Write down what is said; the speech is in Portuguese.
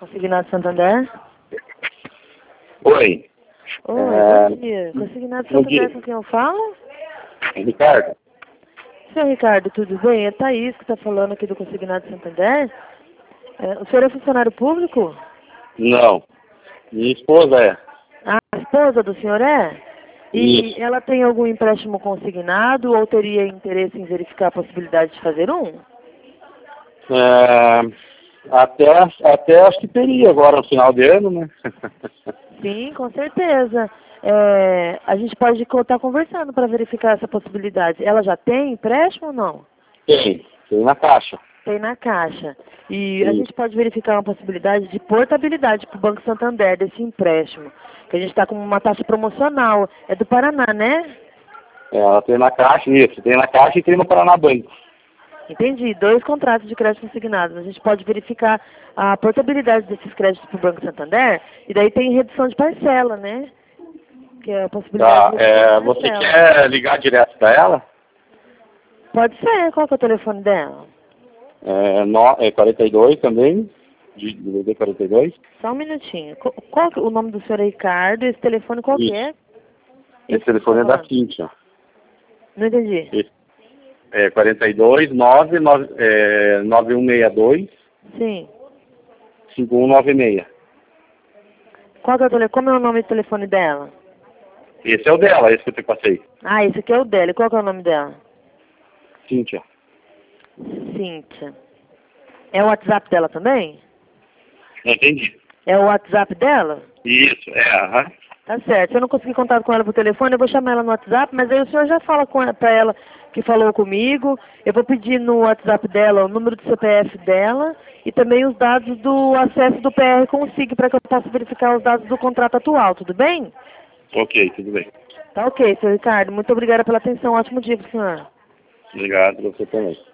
Consignado Santander? Oi. Oi, bom dia. Consignado Bom Santander, dia. com quem eu falo? Ricardo? Senhor Ricardo, tudo bem? É Thaís que está falando aqui do Consignado Santander. O senhor é funcionário público? Não. Minha esposa é. Ah, a esposa do senhor é? E Isso. ela tem algum empréstimo consignado ou teria interesse em verificar a possibilidade de fazer um? Até acho que teria agora no final de ano, né? Sim, com certeza. A gente pode estar conversando para verificar essa possibilidade. Ela já tem empréstimo ou não? Tem na caixa. Tem na caixa. E a Isso. gente pode verificar uma possibilidade de portabilidade para o Banco Santander desse empréstimo. Que a gente está com uma taxa promocional. É do Paraná, né? Ela tem na caixa, isso. Tem na caixa e tem no Paraná Banco. Entendi. 2 contratos de crédito consignados. A gente pode verificar a portabilidade desses créditos para o Banco Santander. E daí tem redução de parcela, né? Que é a possibilidade Tá. de redução de Você parcela. quer ligar direto para ela? Pode ser. Qual que é o telefone dela? É 42 também. De DDD 42. Só um minutinho. Qual que, o nome do senhor é Ricardo? Esse telefone qual que Isso. é? Esse telefone é da Cíntia. Não entendi. Esse. 42 9162 Sim. 5196. Qual que é o telefone? Como é o nome do telefone dela? Esse é o dela, esse que eu te passei. Ah, esse aqui é o dela. E qual que é o nome dela? Cíntia. Cíntia. É o WhatsApp dela também? Entendi. É o WhatsApp dela? Isso, aham. Tá certo. Se eu não conseguir contato com ela por telefone, eu vou chamar ela no WhatsApp, mas aí o senhor já fala pra ela que falou comigo. Eu vou pedir no WhatsApp dela o número do CPF dela e também os dados do acesso do PR Consig para que eu possa verificar os dados do contrato atual, tudo bem? Ok, tudo bem. Tá ok, senhor Ricardo. Muito obrigada pela atenção. Ótimo dia pro senhor. Obrigado, você também.